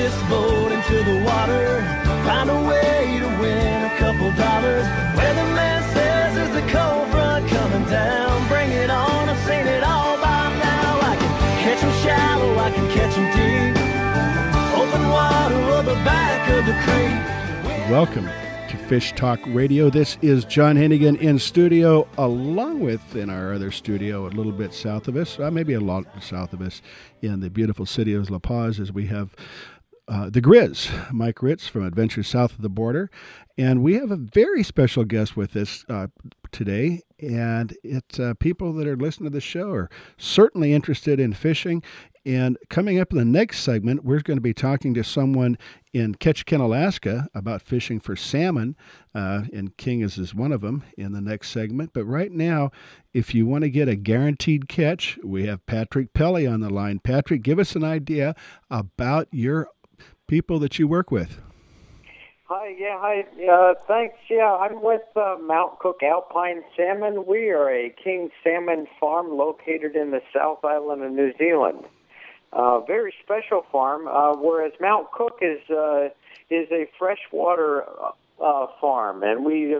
this boat into the water, find a way to win a couple dollars. Weatherman says there's a cold front coming down. Bring it on, I've seen it all by now. I can catch 'em shallow, I can catch 'em deep. Open water or the back of the creek. Welcome to Fish Talk Radio. This is John Hennigan in studio, along with in our other studio a little bit south of us, maybe a lot south of us, in the beautiful city of La Paz, as we have the Grizz, Mike Ritz from Adventures South of the Border. And we have a very special guest with us today, and it's people that are listening to the show are certainly interested in fishing. And coming up in the next segment, we're going to be talking to someone in Ketchikan, Alaska, about fishing for salmon, and King is one of them in the next segment. But right now, if you want to get a guaranteed catch, we have Patrick Pelley on the line. Patrick, give us an idea about your people that you work with. Hi, thanks. Yeah, I'm with Mount Cook Alpine Salmon. We are a king salmon farm located in the South Island of New Zealand. Very special farm, whereas Mount Cook is a freshwater farm, and we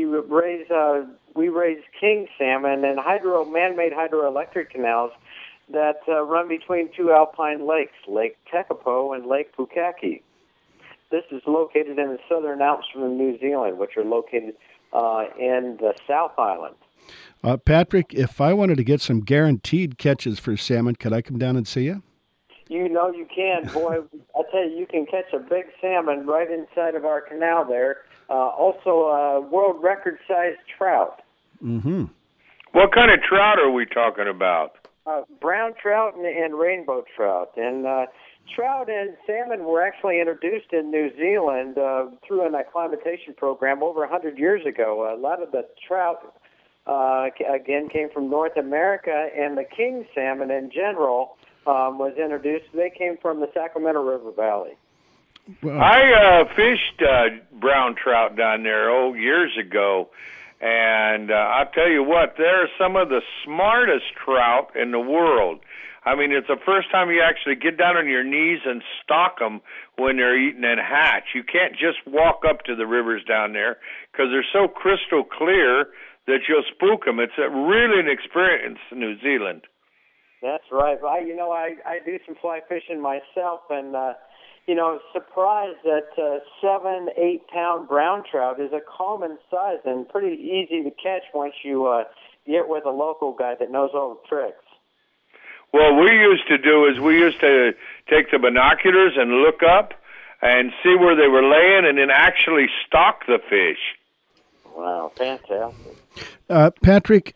raise king salmon and man-made hydroelectric canals that run between two alpine lakes, Lake Tekapo and Lake Pukaki. This is located in the Southern Alps from New Zealand, which are located in the South Island. Patrick, if I wanted to get some guaranteed catches for salmon, could I come down and see you? You know you can. Boy, I tell you can catch a big salmon right inside of our canal there. Also, a world record-sized trout. Mm-hmm. What kind of trout are we talking about? Brown trout and rainbow trout. And trout and salmon were actually introduced in New Zealand through an acclimatization program over 100 years ago. A lot of the trout, again, came from North America, and the king salmon in general was introduced. They came from the Sacramento River Valley. Wow. I fished brown trout down there years ago, and I'll tell you what, they're some of the smartest trout in the world. I mean, it's the first time you actually get down on your knees and stalk them when they're eating and hatch. You can't just walk up to the rivers down there because they're so crystal clear that you'll spook them. It's really an experience in New Zealand. That's right. I do some fly fishing myself, and surprised that 7-8 pound brown trout is a common size and pretty easy to catch once you get with a local guy that knows all the tricks. Well, we used to take the binoculars and look up and see where they were laying, and then actually stalk the fish. Wow, fantastic. Patrick,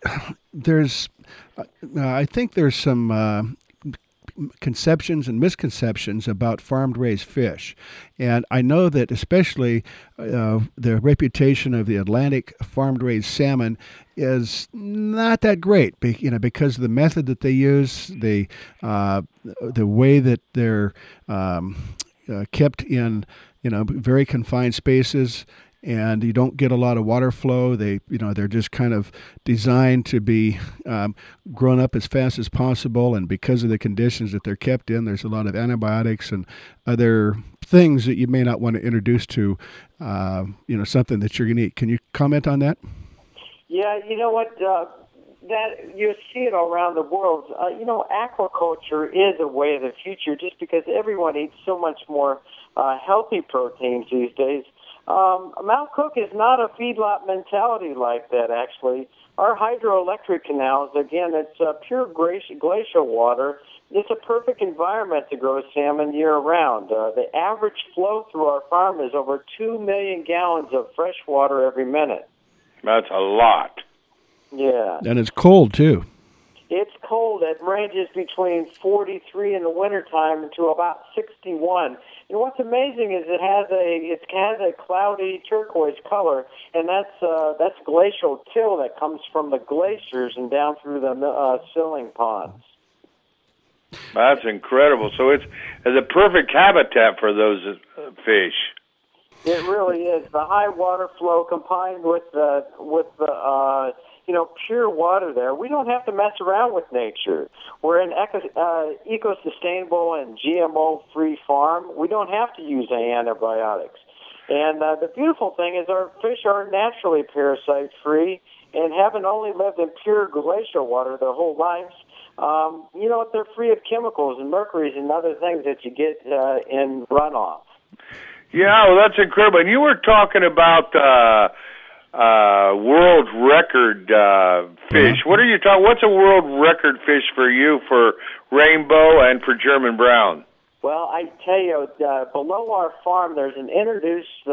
I think there's some conceptions and misconceptions about farmed-raised fish. And I know that especially the reputation of the Atlantic farmed-raised salmon is not that great, because of the method that they use, the way that they're kept in, very confined spaces, and you don't get a lot of water flow. They're just kind of designed to be grown up as fast as possible, and because of the conditions that they're kept in, there's a lot of antibiotics and other things that you may not want to introduce to, something that you're going to eat. Can you comment on that? Yeah, you know what? That you see it all around the world. Aquaculture is a way of the future, just because everyone eats so much more healthy proteins these days. Mount Cook is not a feedlot mentality like that, actually. Our hydroelectric canals, again, it's pure glacial water. It's a perfect environment to grow salmon year-round. The average flow through our farm is over 2 million gallons of fresh water every minute. That's a lot. Yeah. And it's cold, too. It's cold. It ranges between 43 in the wintertime to about 61. And what's amazing is it has a cloudy turquoise color, and that's glacial till that comes from the glaciers and down through the silling ponds. That's incredible. So it's a perfect habitat for those fish. It really is. The high water flow combined with the pure water there. We don't have to mess around with nature. We're an eco-sustainable and GMO-free farm. We don't have to use antibiotics. And the beautiful thing is our fish are naturally parasite-free and haven't only lived in pure glacial water their whole lives. They're free of chemicals and mercuries and other things that you get in runoff. Yeah, well, that's incredible. And you were talking about world record fish. What are you talking? What's a world record fish for you for rainbow and for German brown? Well, I tell you, below our farm, there's introduced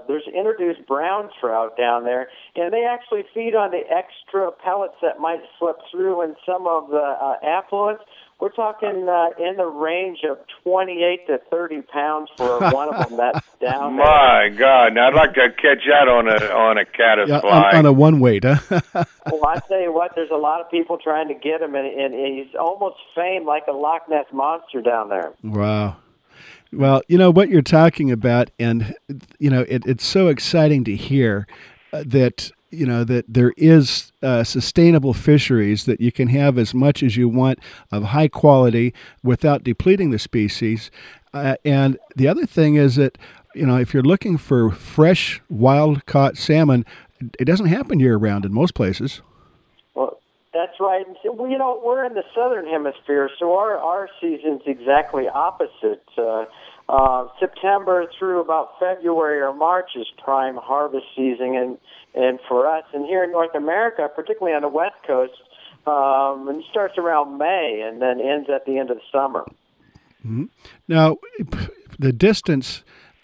brown trout down there, and they actually feed on the extra pellets that might slip through in some of the affluents. We're talking in the range of 28 to 30 pounds for one of them that's down there. My God! Now I'd like to catch that on a caddisfly. On a one weight, huh? Well, I tell you what, there's a lot of people trying to get him, and he's almost famed like a Loch Ness monster down there. Wow. Well, what you're talking about, and it's so exciting to hear that there is sustainable fisheries, that you can have as much as you want of high quality without depleting the species. And the other thing is that, if you're looking for fresh, wild-caught salmon, it doesn't happen year-round in most places. Well, that's right. Well, we're in the southern hemisphere, so our season's exactly opposite. September through about February or March is prime harvest season, and for us, and here in North America, particularly on the West Coast, it starts around May and then ends at the end of the summer. Mm-hmm. Now, the distance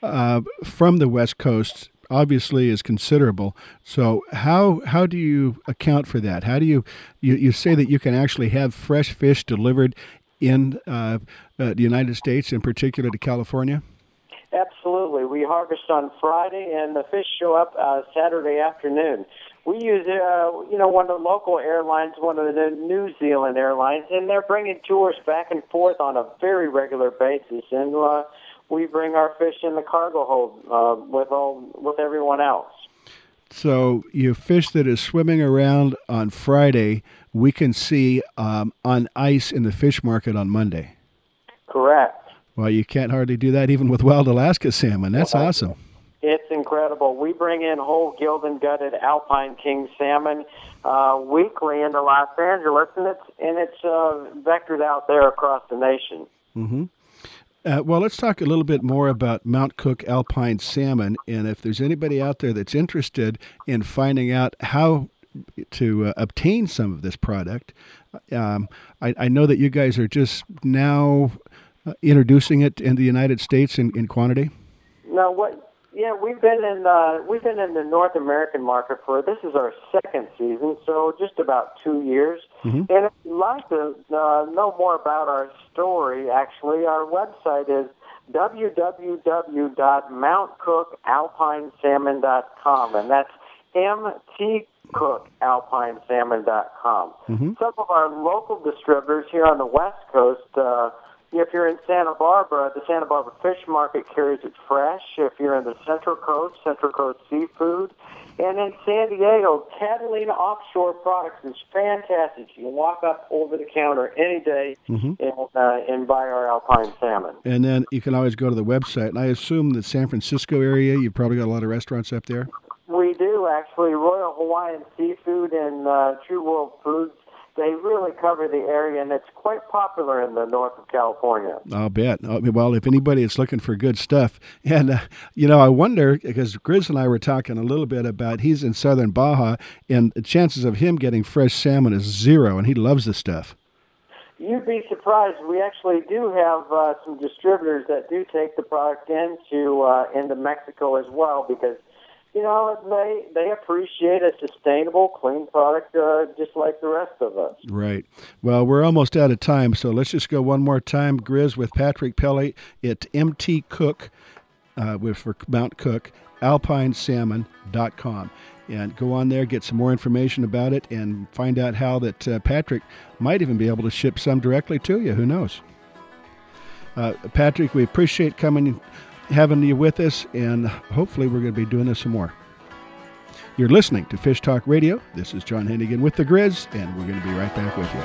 from the West Coast obviously is considerable. So how do you account for that? How do you say that you can actually have fresh fish delivered in the United States, in particular to California? Absolutely. We harvest on Friday, and the fish show up Saturday afternoon. We use, one of the local airlines, one of the New Zealand airlines, and they're bringing tours back and forth on a very regular basis. And we bring our fish in the cargo hold with everyone else. So your fish that is swimming around on Friday, we can see on ice in the fish market on Monday. Correct. Well, you can't hardly do that even with wild Alaska salmon. That's awesome. It's incredible. We bring in whole gilled and gutted Alpine King salmon weekly into Los Angeles, and it's vectored out there across the nation. Mm-hmm. Well, let's talk a little bit more about Mount Cook Alpine salmon, and if there's anybody out there that's interested in finding out how to obtain some of this product, I know that you guys are just now introducing it in the United States in quantity. No, we've been in the North American market this is our second season, so just about 2 years. Mm-hmm. And if you'd like to know more about our story, actually, our website is www.mountcookalpinesalmon.com, and that's mtcookalpinesalmon.com. Mm-hmm. Some of our local distributors here on the West Coast, if you're in Santa Barbara, the Santa Barbara Fish Market carries it fresh. If you're in the Central Coast Seafood. And in San Diego, Catalina Offshore Products is fantastic. You can walk up over the counter any day and buy our Alpine salmon. And then you can always go to the website. And I assume the San Francisco area, you've probably got a lot of restaurants up there? We do, actually. Royal Hawaiian Seafood and True World Foods. They really cover the area, and it's quite popular in the north of California. I'll bet. Well, if anybody is looking for good stuff, and, I wonder, because Grizz and I were talking a little bit about he's in southern Baja, and the chances of him getting fresh salmon is zero, and he loves the stuff. You'd be surprised. We actually do have some distributors that do take the product into Mexico as well, because they appreciate a sustainable, clean product just like the rest of us. Right. Well, we're almost out of time, so let's just go one more time, Grizz, with Patrick Pelley at MT Cook, for Mount Cook, alpinesalmon.com. And go on there, get some more information about it, and find out how that Patrick might even be able to ship some directly to you. Who knows? Patrick, we appreciate having you with us, and hopefully we're going to be doing this some more. You're listening to Fish Talk Radio. This is John Hennigan with the Grizz, and we're going to be right back with you.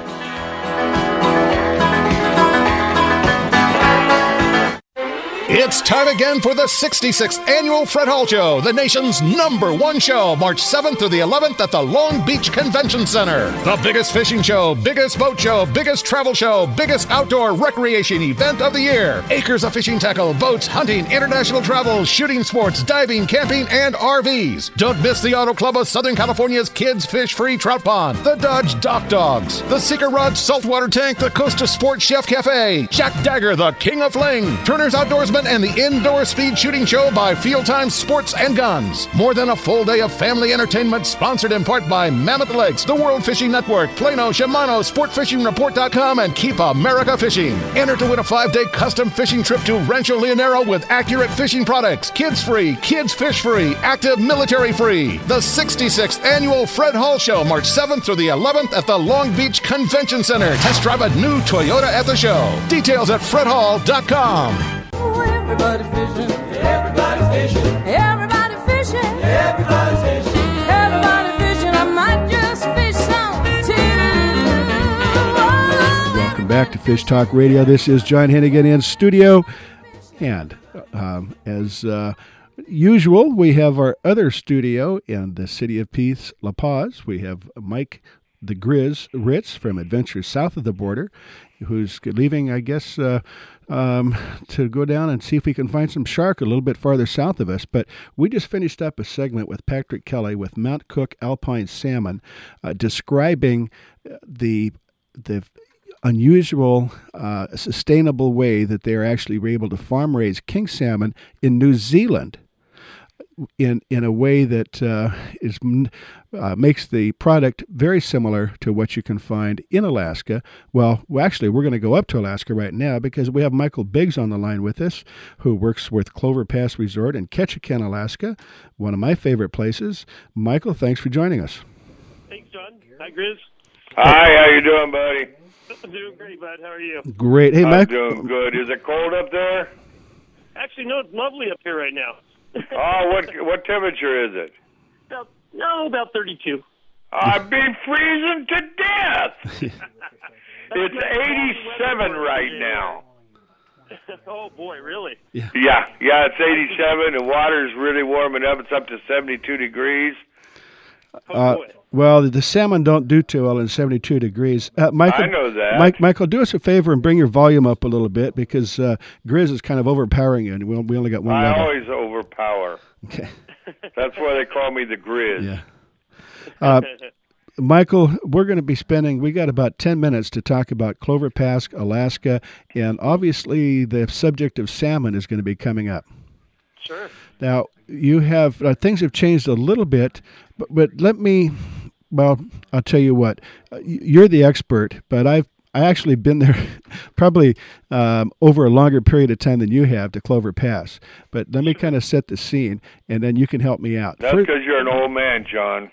It's time again for the 66th Annual Fred Hall Show, the nation's #1 show, March 7th through the 11th at the Long Beach Convention Center. The biggest fishing show, biggest boat show, biggest travel show, biggest outdoor recreation event of the year. Acres of fishing tackle, boats, hunting, international travel, shooting sports, diving, camping, and RVs. Don't miss the Auto Club of Southern California's Kids Fish Free Trout Pond, the Dodge Dock Dogs, the Seeker Rod Saltwater Tank, the Costa Sports Chef Cafe, Jack Dagger, the King of Fling, Turner's Outdoorsman, and the Indoor Speed Shooting Show by Field Time Sports and Guns. More than a full day of family entertainment, sponsored in part by Mammoth Lakes, the World Fishing Network, Plano, Shimano, SportFishingReport.com, and Keep America Fishing. Enter to win a 5-day custom fishing trip to Rancho Leonero with accurate fishing products. Kids free, kids fish free, active military free. The 66th Annual Fred Hall Show, March 7th through the 11th at the Long Beach Convention Center. Test drive a new Toyota at the show. Details at fredhall.com. Everybody fishing, everybody's fishing, everybody fishing, everybody's fishing, everybody fishing. I might just fish some too. Welcome back to Fish Talk Radio. This is John Hennigan in studio, and as usual, we have our other studio in the city of Peace, La Paz. We have Mike the Grizz Ritz from Adventures South of the Border, who's leaving, I guess, to go down and see if we can find some shark a little bit farther south of us. But we just finished up a segment with Patrick Kelly with Mount Cook Alpine Salmon, describing the unusual, sustainable way that they are actually able to farm raise king salmon in New Zealand in a way that makes the product very similar to what you can find in Alaska. Well, actually, we're going to go up to Alaska right now because we have Michael Biggs on the line with us, who works with Clover Pass Resort in Ketchikan, Alaska, one of my favorite places. Michael, thanks for joining us. Thanks, John. Hi, Grizz. Hi, how you doing, buddy? I'm doing great, bud. How are you? Great. Hey, I'm Michael. doing good. Is it cold up there? Actually, no, it's lovely up here right now. Oh, what temperature is it? About 32. I'd be freezing to death. It's 87 right now. Oh, boy, really? Yeah, it's 87. The water's really warming up. It's up to 72 degrees. Oh, boy. Well, the salmon don't do too well in 72 degrees. Michael, I know that. Michael, do us a favor and bring your volume up a little bit because Grizz is kind of overpowering you, and we only got one I level. always overpower. Okay. That's why they call me the Grizz. Yeah. Michael, we're going to be we got about 10 minutes to talk about Clover Pass, Alaska, and obviously the subject of salmon is going to be coming up. Sure. Now, you have, things have changed a little bit, but I'll tell you what, you're the expert, but I actually been there probably over a longer period of time than you have to Clover Pass. But let me kind of set the scene, and then you can help me out. That's because you're an old man, John.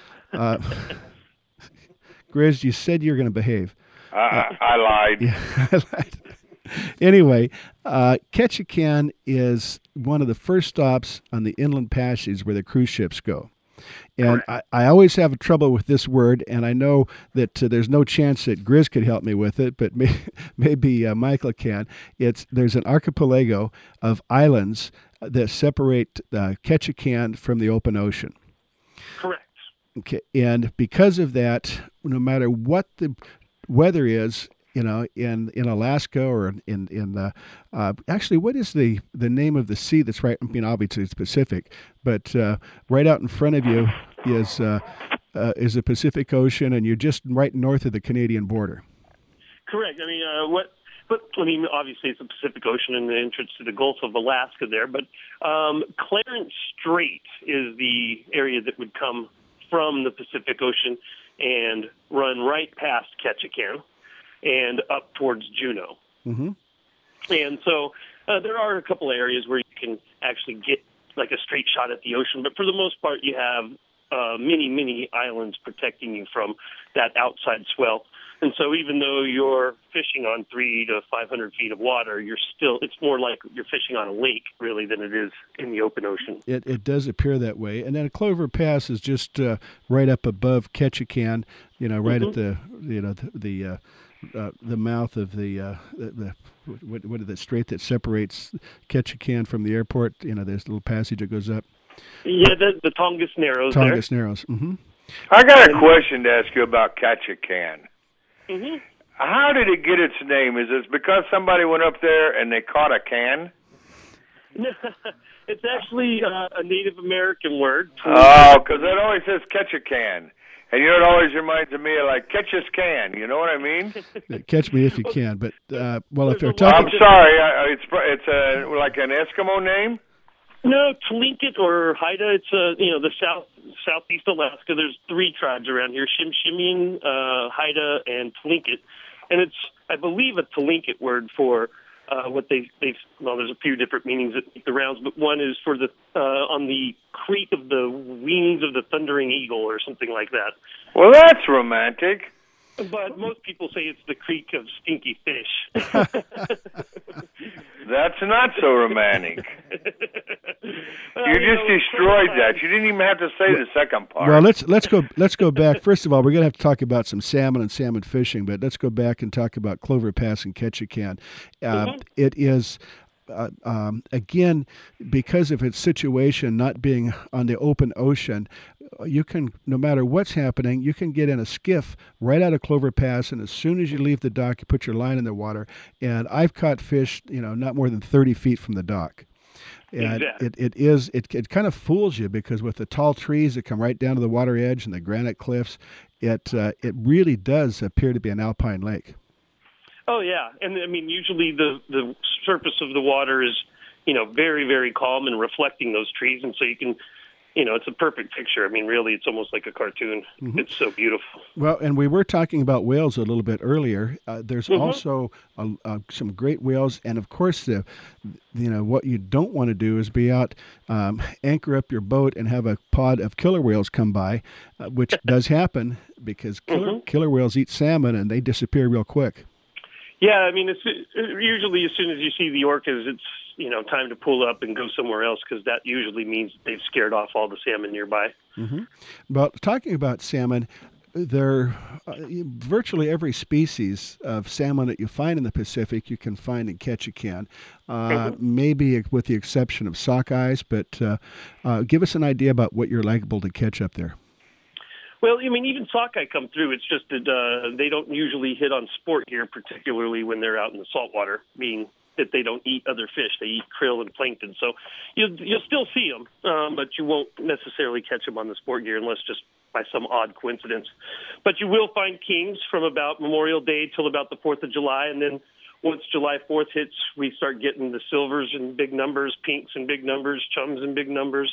Grizz, you said you were going to behave. I lied. Yeah, I lied. Anyway, Ketchikan is one of the first stops on the inland passage where the cruise ships go. And I always have trouble with this word, and I know that there's no chance that Grizz could help me with it, but maybe Michael can. There's an archipelago of islands that separate Ketchikan from the open ocean. Correct. Okay, and because of that, no matter what the weather is, in Alaska or in actually, what is the name of the sea that's right? I mean, obviously it's Pacific, but right out in front of you is the Pacific Ocean, and you're just right north of the Canadian border. Correct. I mean, obviously it's the Pacific Ocean and the entrance to the Gulf of Alaska there, but Clarence Strait is the area that would come from the Pacific Ocean and run right past Ketchikan and up towards Juneau. Mm-hmm. And so there are a couple of areas where you can actually get like a straight shot at the ocean, but for the most part you have many, many islands protecting you from that outside swell. And so even though you're fishing on 300 to 500 feet of water, it's more like you're fishing on a lake, really, than it is in the open ocean. It does appear that way. And then Clover Pass is just right up above Ketchikan, right at the mouth of the what is the strait that separates Ketchikan from the airport? There's a little passage that goes up. Yeah, the Tongass Narrows. Tongass Narrows. Mm-hmm. I got a question to ask you about Ketchikan. Mm-hmm. How did it get its name? Is it because somebody went up there and they caught a can? It's actually a Native American word. Oh, because it always says Ketchikan. And it always reminds me of like catch us can. You know what I mean? Catch me if you can. But if they're talking, I'm sorry. It's like an Eskimo name. No, Tlingit or Haida. It's the southeast Alaska. There's 3 tribes around here: Tsimshian, Haida, and Tlingit. And it's, I believe, a Tlingit word for what there's a few different meanings that make the rounds, but one is for the on the creak of the wings of the thundering eagle or something like that. Well, that's romantic. But most people say it's the creak of stinky fish. That's not so romantic. You just destroyed that. You didn't even have to say the second part. Well, let's go back. First of all, we're going to have to talk about some salmon and salmon fishing, but let's go back and talk about Clover Pass and Ketchikan. It is. Again, because of its situation not being on the open ocean, you can, no matter what's happening, you can get in a skiff right out of Clover Pass, and as soon as you leave the dock, you put your line in the water. And I've caught fish, not more than 30 feet from the dock. And exactly. it kind of fools you because with the tall trees that come right down to the water edge and the granite cliffs, it really does appear to be an alpine lake. Oh, yeah. And, I mean, usually the surface of the water is, very, very calm and reflecting those trees. And so you can, it's a perfect picture. I mean, really, it's almost like a cartoon. Mm-hmm. It's so beautiful. Well, and we were talking about whales a little bit earlier. There's also some great whales. And, of course, what you don't want to do is be out, anchor up your boat and have a pod of killer whales come by, which does happen because killer whales eat salmon and they disappear real quick. Yeah, I mean, it's usually as soon as you see the orcas, it's time to pull up and go somewhere else because that usually means they've scared off all the salmon nearby. Mm-hmm. But talking about salmon, virtually every species of salmon that you find in the Pacific you can find in Ketchikan, maybe with the exception of sockeyes. But give us an idea about what you're liable to catch up there. Well, I mean, even sockeye come through. It's just that they don't usually hit on sport here, particularly when they're out in the saltwater, being that they don't eat other fish. They eat krill and plankton. So you'll still see them, but you won't necessarily catch them on the sport gear unless just by some odd coincidence. But you will find kings from about Memorial Day till about the 4th of July, and then once July 4th hits, we start getting the silvers in big numbers, pinks in big numbers, chums in big numbers.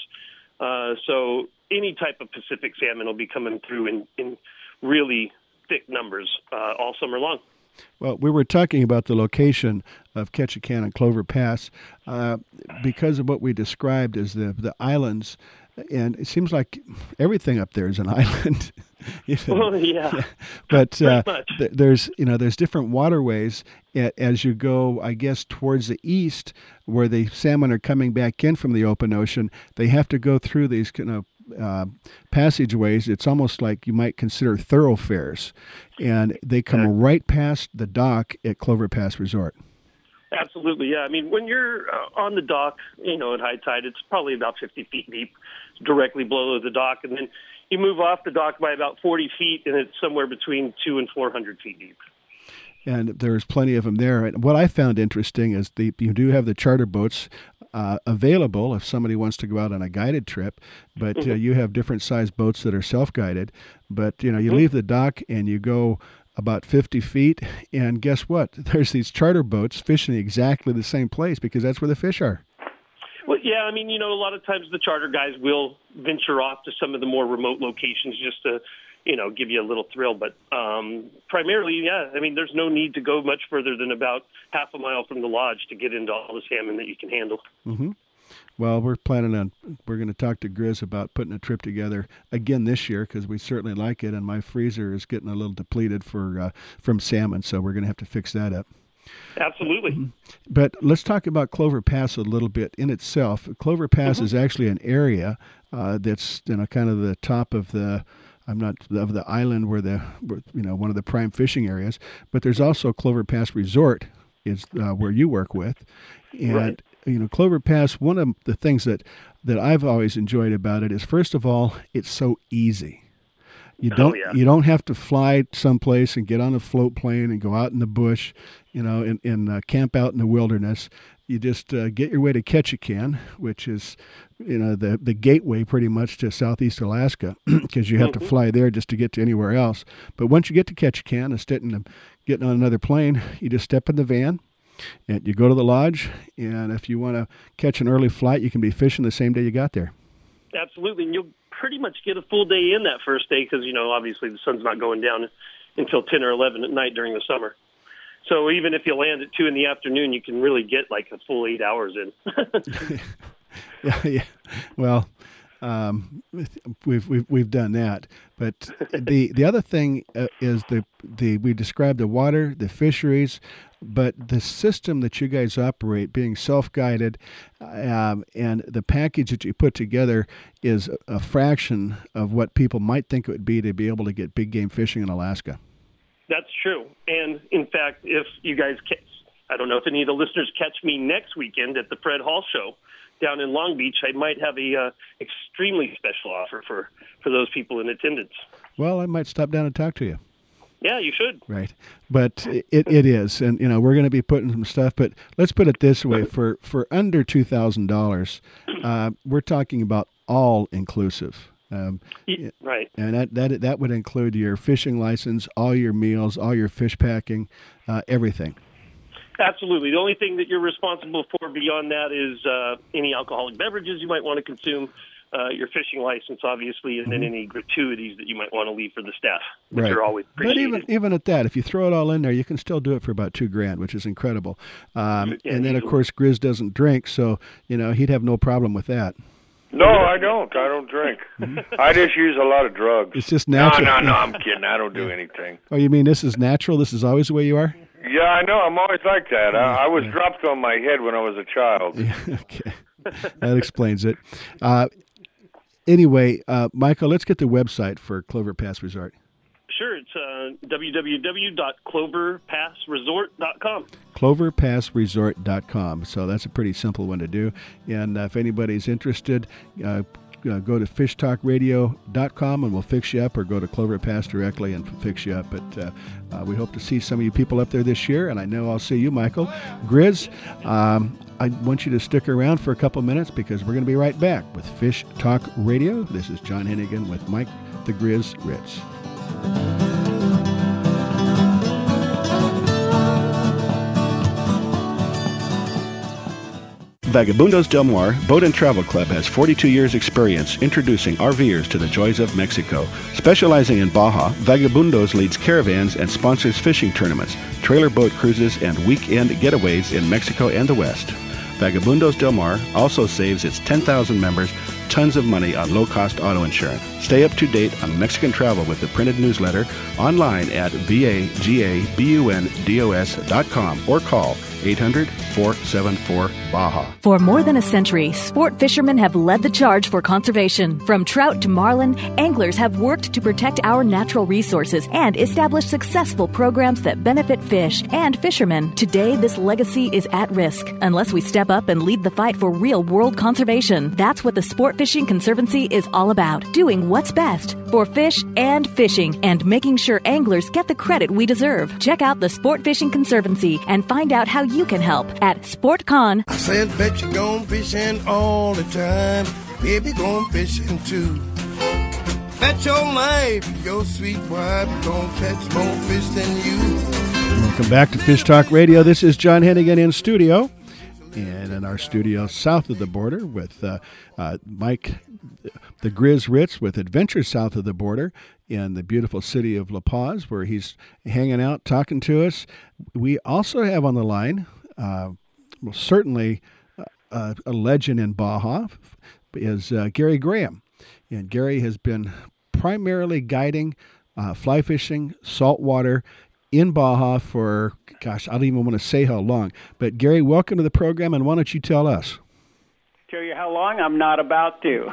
So any type of Pacific salmon will be coming through in really thick numbers all summer long. Well, we were talking about the location of Ketchikan and Clover Pass because of what we described as the islands, and it seems like everything up there is an island. Well, yeah. But there's different waterways as you go, I guess, towards the east, where the salmon are coming back in from the open ocean. They have to go through these passageways. It's almost like you might consider thoroughfares, and they come right past the dock at Clover Pass Resort. Absolutely, yeah. I mean, when you're on the dock, at high tide, it's probably about 50 feet deep, directly below the dock, and then you move off the dock by about 40 feet, and it's somewhere between 200 and 400 feet deep. And there's plenty of them there. And what I found interesting is you do have the charter boats available if somebody wants to go out on a guided trip, but you have different sized boats that are self-guided. But, you leave the dock and you go about 50 feet, and guess what? There's these charter boats fishing exactly the same place because that's where the fish are. Well, yeah, I mean, a lot of times the charter guys will venture off to some of the more remote locations just to, give you a little thrill. But primarily, yeah, I mean, there's no need to go much further than about half a mile from the lodge to get into all the salmon that you can handle. Mm-hmm. Well, we're going to talk to Grizz about putting a trip together again this year because we certainly like it, and my freezer is getting a little depleted from salmon, so we're going to have to fix that up. Absolutely. But let's talk about Clover Pass a little bit in itself. Clover Pass is actually an area that's kind of the top of the island where one of the prime fishing areas. But there's also Clover Pass Resort is where you work with, and right. Clover Pass. One of the things that I've always enjoyed about it is, first of all, it's so easy. You don't have to fly someplace and get on a float plane and go out in the bush, and camp out in the wilderness. You just get your way to Ketchikan, which is, the gateway pretty much to Southeast Alaska, because you have to fly there just to get to anywhere else. But once you get to Ketchikan, instead of getting on another plane, you just step in the van and you go to the lodge. And if you want to catch an early flight, you can be fishing the same day you got there. Absolutely, and you'll pretty much get a full day in that first day because, obviously the sun's not going down until 10 or 11 at night during the summer. So even if you land at 2 in the afternoon, you can really get like a full 8 hours in. Yeah. Well, we've done that, but the other thing is we described the water, the fisheries, but the system that you guys operate, being self-guided, and the package that you put together is a fraction of what people might think it would be to be able to get big game fishing in Alaska. That's true. And in fact, if you guys I don't know if any of the listeners catch me next weekend at the Fred Hall Show down in Long Beach, I might have a extremely special offer for those people in attendance. Well, I might stop down and talk to you. Yeah, you should. Right. But it is. And, we're going to be putting some stuff. But let's put it this way. For under $2,000, we're talking about all inclusive. Right. And that would include your fishing license, all your meals, all your fish packing, everything. Absolutely. The only thing that you're responsible for beyond that is any alcoholic beverages you might want to consume, your fishing license, obviously, and then any gratuities that you might want to leave for the staff, which are always appreciated. But even at that, if you throw it all in there, you can still do it for about $2,000, which is incredible. And then, of course, Grizz doesn't drink, so he'd have no problem with that. No, I don't. I don't drink. I just use a lot of drugs. It's just natural. No, I'm kidding. I don't do anything. Oh, you mean this is natural? This is always the way you are? Yeah, I know. I'm always like that. I was dropped on my head when I was a child. Okay. That explains it. Anyway, Michael, let's get the website for Clover Pass Resort. Sure. It's www.cloverpassresort.com. Cloverpassresort.com. So that's a pretty simple one to do. And if anybody's interested, go to fishtalkradio.com and we'll fix you up, or go to Clover Pass directly and fix you up. But we hope to see some of you people up there this year, and I know I'll see you, Michael. Grizz, I want you to stick around for a couple minutes because we're going to be right back with Fish Talk Radio. This is John Hennigan with Mike the Grizz Ritz. Vagabundos Del Mar Boat and Travel Club has 42 years experience introducing RVers to the joys of Mexico. Specializing in Baja, Vagabundos leads caravans and sponsors fishing tournaments, trailer boat cruises, and weekend getaways in Mexico and the West. Vagabundos Del Mar also saves its 10,000 members tons of money on low-cost auto insurance. Stay up to date on Mexican travel with the printed newsletter online at vagabundos.com or call 800-474-BAJA. For more than a century, sport fishermen have led the charge for conservation. From trout to marlin, anglers have worked to protect our natural resources and establish successful programs that benefit fish and fishermen. Today, this legacy is at risk unless we step up and lead the fight for real world conservation. That's what the Sport Fishing Conservancy is all about, doing what's best for fish and fishing and making sure anglers get the credit we deserve. Check out the Sport Fishing Conservancy and find out how you can help at SportCon. I said, bet you gone fishing all the time. Baby, gone fishing too. Bet your life, your sweet wife, gonna catch more fish than you. Welcome back to Fish Talk Radio. This is John Hennigan in studio. And in our studio south of the border with Mike the Grizz Ritz with Adventures South of the Border in the beautiful city of La Paz, where he's hanging out, talking to us. We also have on the line, certainly a legend in Baja is Gary Graham. And Gary has been primarily guiding fly fishing, saltwater in Baja for, gosh, I don't even want to say how long. But Gary, welcome to the program, and why don't you tell us? Tell you how long? I'm not about to.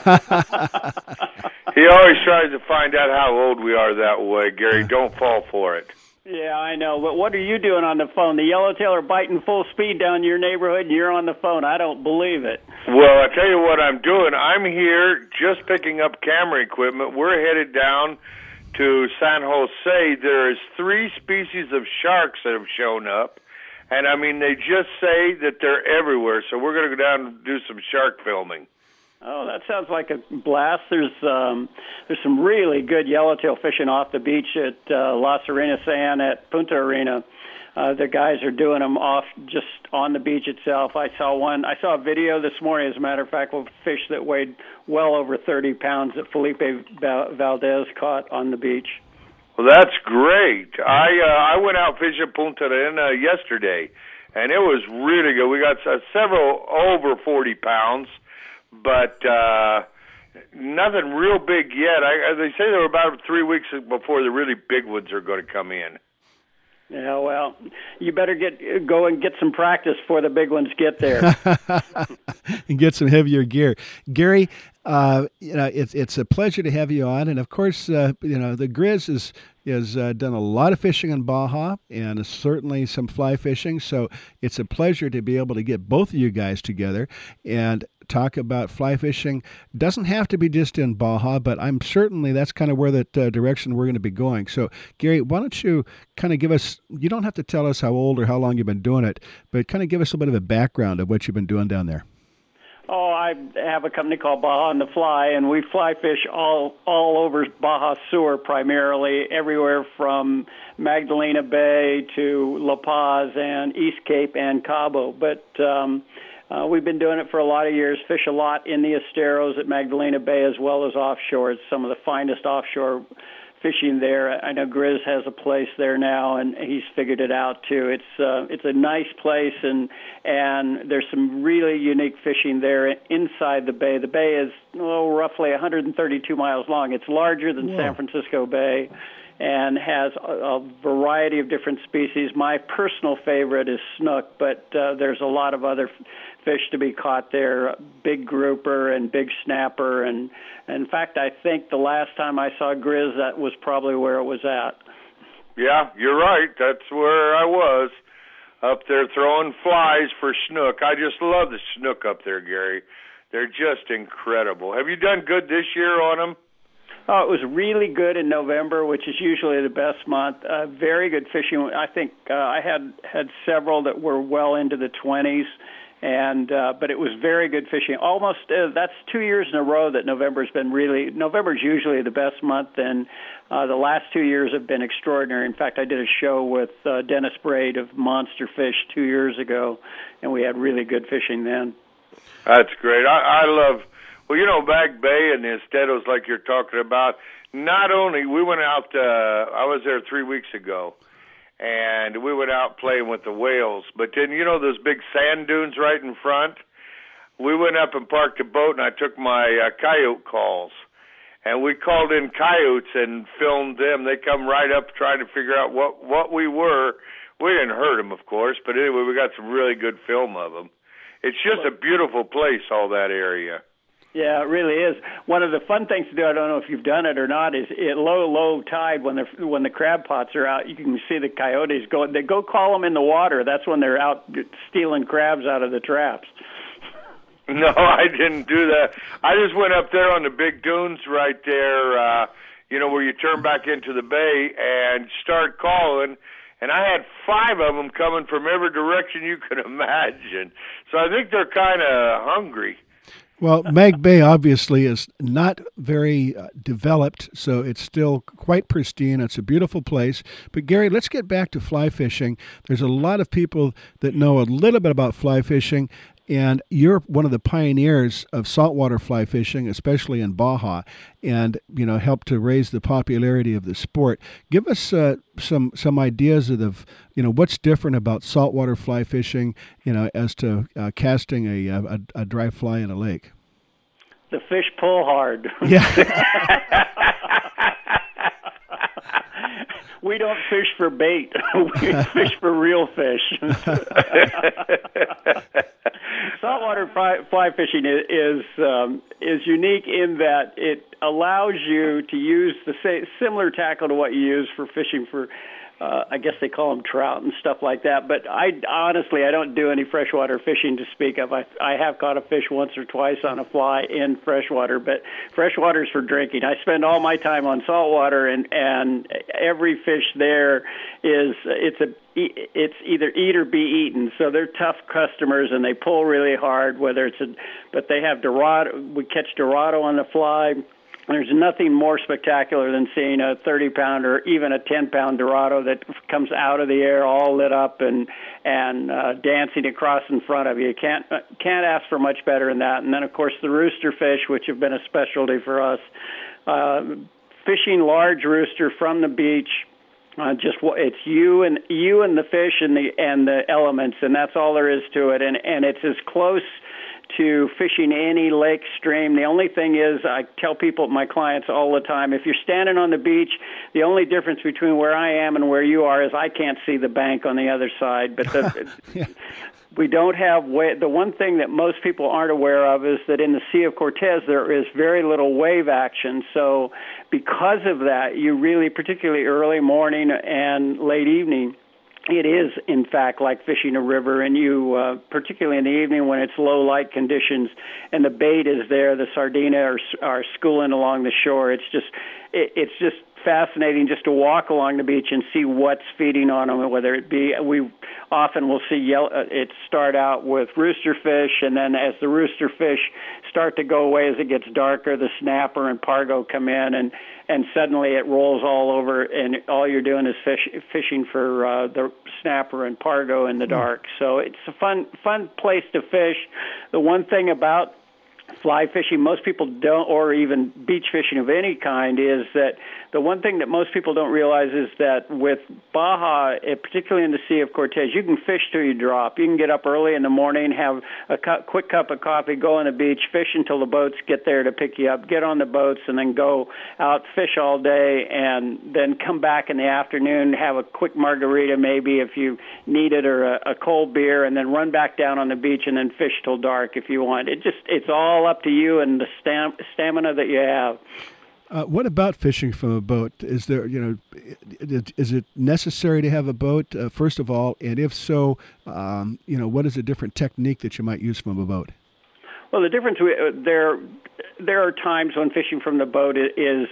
He always tries to find out how old we are that way, Gary. Don't fall for it. Yeah, I know. But what are you doing on the phone? The yellowtail are biting full speed down your neighborhood, and you're on the phone. I don't believe it. Well, I tell you what I'm doing. I'm here just picking up camera equipment. We're headed down to San Jose. There's 3 species of sharks that have shown up. And, I mean, they just say that they're everywhere. So we're going to go down and do some shark filming. Oh, that sounds like a blast. There's some really good yellowtail fishing off the beach at La Serena Sand at Punta Arena. The guys are doing them off just on the beach itself. I saw a video this morning, as a matter of fact, of fish that weighed well over 30 pounds that Felipe Valdez caught on the beach. Well, that's great. I went out fishing Punta Arena yesterday, and it was really good. We got several over 40 pounds, but nothing real big yet. They say they're about 3 weeks before the really big ones are going to come in. Yeah, well, you better go and get some practice before the big ones get there. And get some heavier gear. Gary, it's a pleasure to have you on. And, of course, the Grizz has done a lot of fishing in Baja and certainly some fly fishing. So it's a pleasure to be able to get both of you guys together and talk about fly fishing. Doesn't have to be just in Baja, but that's kind of where that direction we're going to be going. So, Gary, why don't you kind of give us, you don't have to tell us how old or how long you've been doing it, but kind of give us a bit of a background of what you've been doing down there. Oh, I have a company called Baja on the Fly, and we fly fish all over Baja Sur primarily, everywhere from Magdalena Bay to La Paz and East Cape and Cabo. But we've been doing it for a lot of years, fish a lot in the Esteros at Magdalena Bay as well as offshore. It's some of the finest offshore fishing there. I know Grizz has a place there now, and he's figured it out too. It's a nice place, and there's some really unique fishing there inside the bay. The bay is roughly 132 miles long. It's larger than San Francisco Bay, and has a variety of different species. My personal favorite is snook, but there's a lot of other fish to be caught there, big grouper and big snapper. And in fact, I think the last time I saw Grizz, that was probably where it was at. Yeah, you're right. That's where I was, up there throwing flies for snook. I just love the snook up there, Gary. They're just incredible. Have you done good this year on them? Oh, it was really good in November, which is usually the best month. Very good fishing. I think I had several that were well into the 20s, but it was very good fishing. Almost that's 2 years in a row that November's usually the best month, and the last 2 years have been extraordinary. In fact, I did a show with Dennis Braid of Monster Fish 2 years ago, and we had really good fishing then. That's great. I love. Well, Back Bay and the Esteros, like you're talking about, not only, we went out, I was there 3 weeks ago, and we went out playing with the whales, but then, those big sand dunes right in front? We went up and parked a boat, and I took my coyote calls, and we called in coyotes and filmed them. They come right up trying to figure out what we were. We didn't hurt them, of course, but anyway, we got some really good film of them. It's just a beautiful place, all that area. Yeah, it really is. One of the fun things to do, I don't know if you've done it or not, is at low tide when the crab pots are out, you can see the coyotes go. They go call them in the water. That's when they're out stealing crabs out of the traps. No, I didn't do that. I just went up there on the big dunes right there, where you turn back into the bay and start calling. And I had 5 of them coming from every direction you could imagine. So I think they're kind of hungry. Well, Mag Bay obviously is not very developed, so it's still quite pristine. It's a beautiful place. But, Gary, let's get back to fly fishing. There's a lot of people that know a little bit about fly fishing, And you're one of the pioneers of saltwater fly fishing, especially in Baja, and helped to raise the popularity of the sport. Give us some ideas of what's different about saltwater fly fishing, as to casting a dry fly in a lake. The fish pull hard. Yeah. We don't fish for bait. We fish for real fish. Saltwater fly fishing is unique in that it allows you to use similar tackle to what you use for fishing for, I guess they call them trout and stuff like that. But I don't do any freshwater fishing to speak of. I have caught a fish once or twice on a fly in freshwater, but freshwater is for drinking. I spend all my time on saltwater, and every fish there it's either eat or be eaten. So they're tough customers, and they pull really hard. But they have Dorado. We catch Dorado on the fly. There's nothing more spectacular than seeing a 30-pound or even a 10-pound Dorado that comes out of the air all lit up and dancing across in front of you. You can't ask for much better than that. And then, of course, the rooster fish, which have been a specialty for us. Fishing large rooster from the beach. It's you and the fish and the elements, and that's all there is to it. And it's as close to fishing any lake stream. The only thing is, I tell my clients all the time, if you're standing on the beach, the only difference between where I am and where you are is I can't see the bank on the other side. But we don't have the one thing that most people aren't aware of is that in the Sea of Cortez there is very little wave action. So because of that, you really, particularly early morning and late evening, it is, in fact, like fishing a river, and you, particularly in the evening when it's low light conditions and the bait is there, the sardina are schooling along the shore. It's just fascinating just to walk along the beach and see what's feeding on them, whether it be, we often will see it start out with rooster fish, and then as the rooster fish start to go away as it gets darker, the snapper and pargo come in, and suddenly it rolls all over, and all you're doing is fishing for the snapper and pargo in the dark. So it's a fun place to fish. The one thing about fly fishing most people don't, or even beach fishing of any kind, is that the one thing that most people don't realize is that with Baja, particularly in the Sea of Cortez, you can fish till you drop. You can get up early in the morning, have a quick cup of coffee, go on the beach, fish until the boats get there to pick you up, get on the boats, and then go out, fish all day, and then come back in the afternoon, have a quick margarita maybe if you need it, or a cold beer, and then run back down on the beach and then fish till dark if you want. It's all up to you and the stamina that you have. What about fishing from a boat? Is there, is it necessary to have a boat, first of all? And if so, what is a different technique that you might use from a boat? Well, the difference, there are times when fishing from the boat is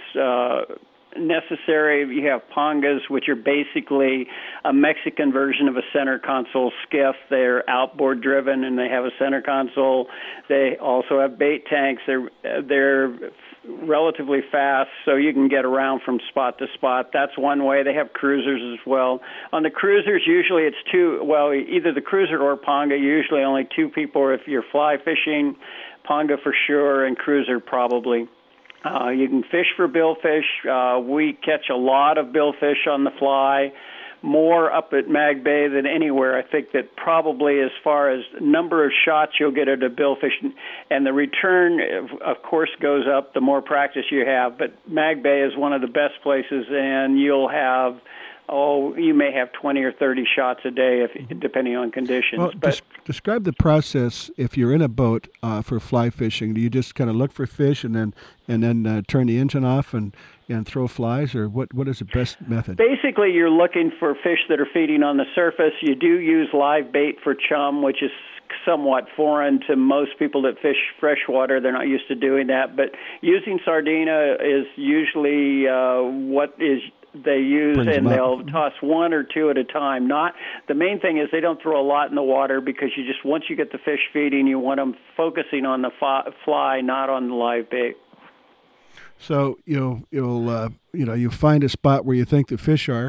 necessary. You have pangas, which are basically a Mexican version of a center console skiff. They're outboard driven, and they have a center console. They also have bait tanks. They're relatively fast, so you can get around from spot to spot. That's one way. They have cruisers as well. On the cruisers, usually it's either the cruiser or panga, usually only two people, or if you're fly fishing, panga for sure, and cruiser probably. You can fish for billfish. We catch a lot of billfish on the fly, more up at Mag Bay than anywhere. I think that probably as far as number of shots you'll get at a billfish, and the return, of course, goes up the more practice you have. But Mag Bay is one of the best places, and you'll have, you may have 20 or 30 shots a day, depending on conditions. Well, describe the process if you're in a boat for fly fishing. Do you just kind of look for fish and then turn the engine off and throw flies, or what is the best method? Basically, you're looking for fish that are feeding on the surface. You do use live bait for chum, which is somewhat foreign to most people that fish freshwater. They're not used to doing that. But using sardina is usually what they use, and they'll toss one or two at a time. The main thing is they don't throw a lot in the water, because once you get the fish feeding, you want them focusing on the fly, not on the live bait. So you find a spot where you think the fish are,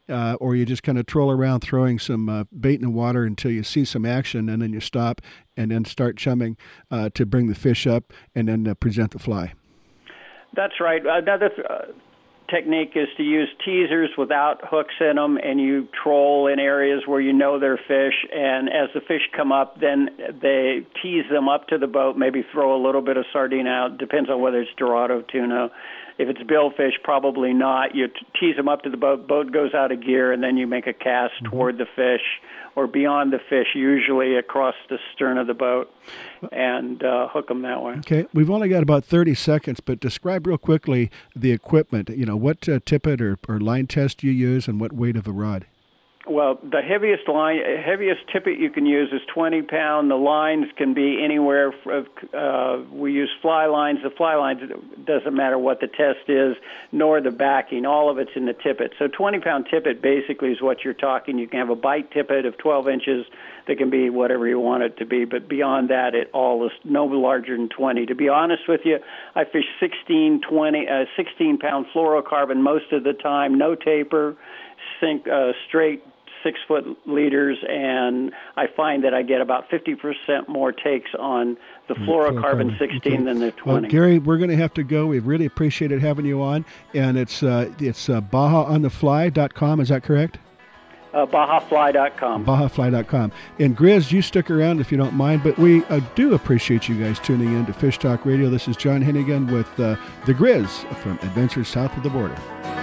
or you just kind of troll around throwing some bait in the water until you see some action, and then you stop and then start chumming to bring the fish up and then present the fly. That's right. Another technique is to use teasers without hooks in them, and you troll in areas where you know they're fish, and as the fish come up, then they tease them up to the boat, maybe throw a little bit of sardine out, depends on whether it's Dorado, tuna. If it's billfish, probably not. You tease them up to the boat goes out of gear, and then you make a cast toward the fish or beyond the fish, usually across the stern of the boat, and hook them that way. Okay, we've only got about 30 seconds, but describe real quickly the equipment. You know, what tippet or line test you use and what weight of a rod? Well, the heaviest tippet you can use is 20 pound. The lines can be anywhere. We use fly lines. The fly lines, it doesn't matter what the test is, nor the backing. All of it's in the tippet. So 20-pound tippet basically is what you're talking. You can have a bite tippet of 12 inches that can be whatever you want it to be, but beyond that, it all is no larger than 20. To be honest with you, I fish 16-pound fluorocarbon most of the time, no taper, straight 6-foot leaders, and I find that I get about 50% more takes on the fluorocarbon 16 than the 20. Well, Gary, we're going to have to go. We've really appreciated having you on, and it's BajaOnTheFly.com. Is that correct? BajaFly.com. BajaFly.com. And Grizz, you stick around if you don't mind, but we do appreciate you guys tuning in to Fish Talk Radio. This is John Hennigan with the Grizz from Adventures South of the Border.